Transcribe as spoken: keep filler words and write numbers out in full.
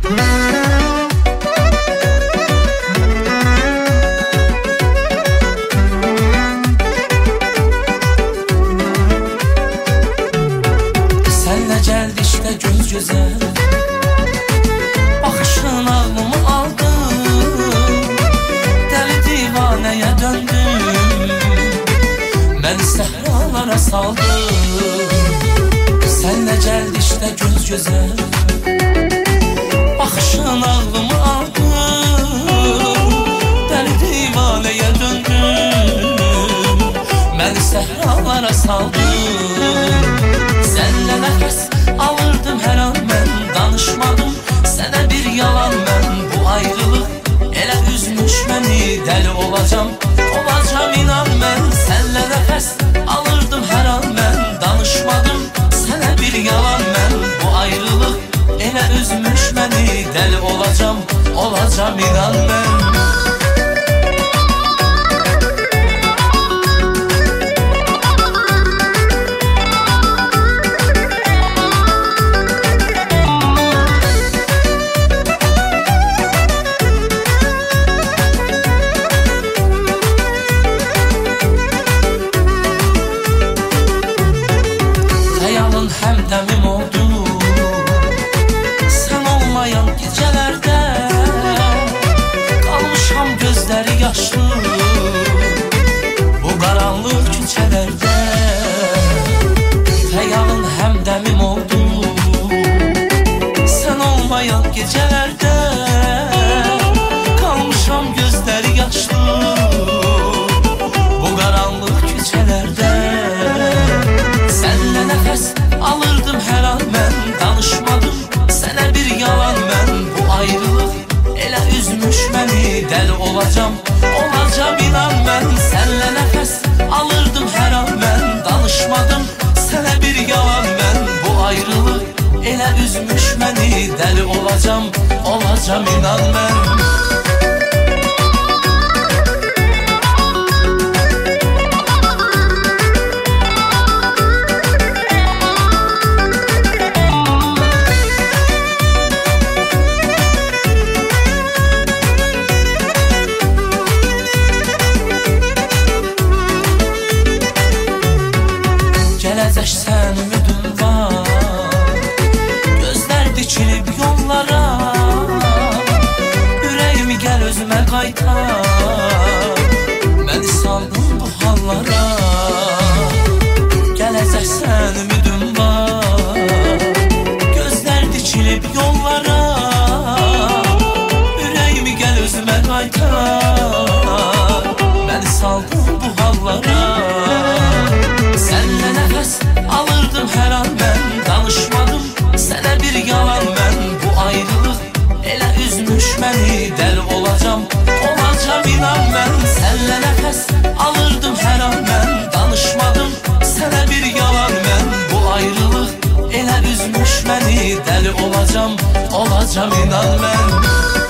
Senle geldi işte göz göze, bakışın ağlımı aldı, deli divaneye döndüm, beni sehralara saldı. Senle geldi işte göz göze, bakışın ağlımı aldı, deli divaneye döndüm, beni sehralara saldı. Senle nefes alırdım her an ben, danışmadım sana bir yalan ben. Bu ayrılık ele üzmüş beni, deli olacağım, olacağım inan ben. Senle nefes alırdım her an ben, danışmadım sana bir yalan ben. Bu ayrılık ele üzmüş beni, deli olacağım, olacağım inan ben. Hemdemim oldu sen olmayan gecelerde, kalmışam gözleri yaşlı bu karanlık küçelerde. Xəyalın hemdemim oldu sen olmayan gecelerde, kalmışam gözleri yaşlı bu karanlık küçelerde. Senle nefes alırdım her an ben, danışmadım sana bir yalan ben. Bu ayrılık ele üzmüş beni, deli olacağım, olacağım inan ben. Senle nefes alırdım her an ben, danışmadım sana bir yalan ben. Bu ayrılık ele üzmüş beni, deli olacağım, olacağım inan ben. Gələcəksən ümidim var, gözlər dikilib yollara, ürəyimi gəl özümə qaytar, məni saldın bu hallara. Gələcəksən ümidim var, gözlər dikilib yollara, ürəyimi gəl özümə qaytar, məni saldın bu hallara. Senle nefes alırdım her an ben, danışmadım sana bir yalan ben. Bu ayrılık ele üzmüş beni, deli olacağım, olacağım inan ben. Senle nefes alırdım her an ben, danışmadım sana bir yalan ben. Bu ayrılık ele üzmüş beni, deli olacağım, olacağım inan ben.